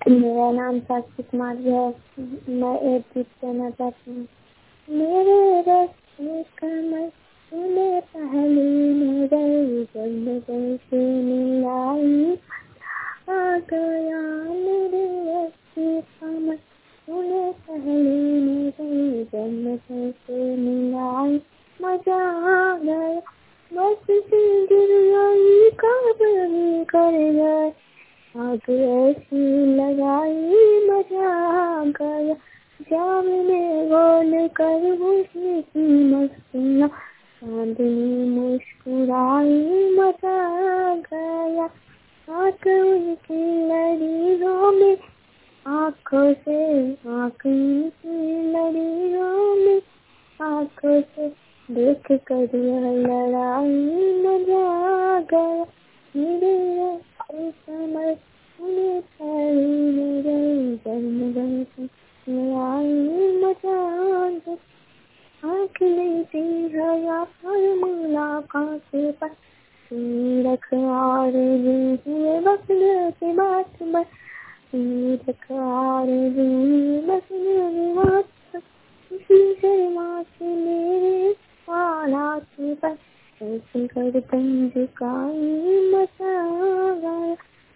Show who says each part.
Speaker 1: मेरा नाम साक्षी कुमारी है। मैं एक गीत कहना चाहती हूँ। मेरे रस में कमर तूने पहली नजर जब नजर से मिलाई आ गया। मेरे रस में कमर तूने पहली नजर जब नजर से मिलाई मजा आ गया। बस से गिर गई काबू कर गए आग ऐसी लगाई मजा आ गया। जाम में बोल कर हुस्न की मस्तियाँ चांदनी मुस्कुराई मजा आ गया। आँख उनकी लड़ियों में आँखों से आँख उनकी लड़ियों में आँखों से देख कर यह लड़ाई मजा आ गया। मेरे समझ उन्हें पहली नजर जन्म आई मजा आ गया। आँख लेती है या पर मुलाकात पर रख और हुए बसने की बात पर रख और हुए बसने की बात पर किसी शर्मा के मेरे हालात पर ऐसे कर झुकाई मचा